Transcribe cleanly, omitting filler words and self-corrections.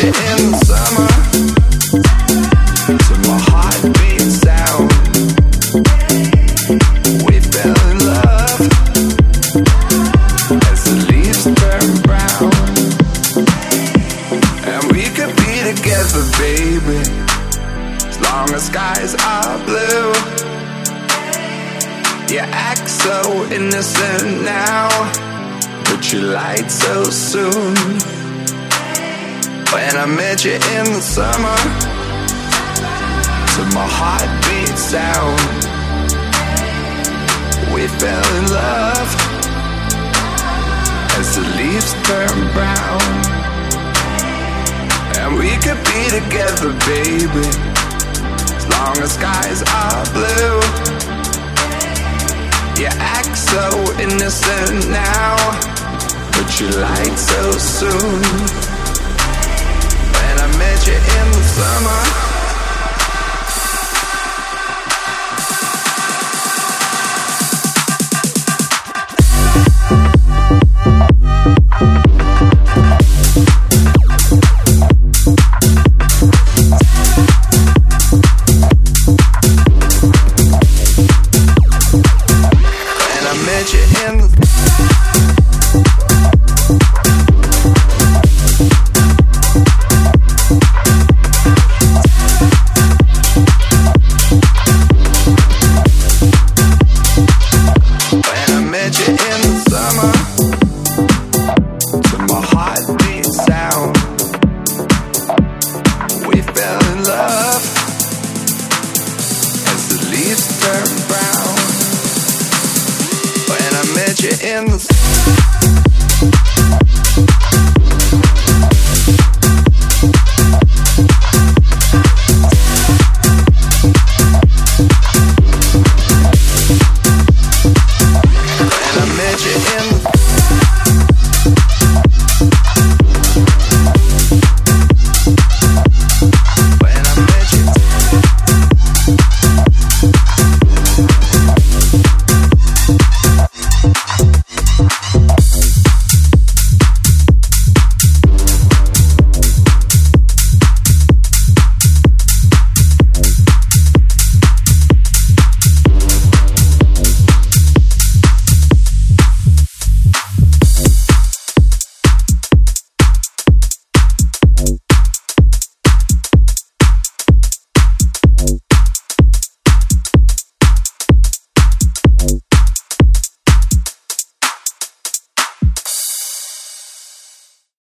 you in the summer, to my heartbeat sound. We fell in love as the leaves turn brown. And we could be together, baby, as long as skies are blue. You act so innocent now, but you lied so soon. When I met you in the summer, to my heartbeat sound, we fell in love as the leaves turn brown. And we could be together, baby, as long as skies are blue. You act so innocent now, but you lied so soon. When I met you in the summer,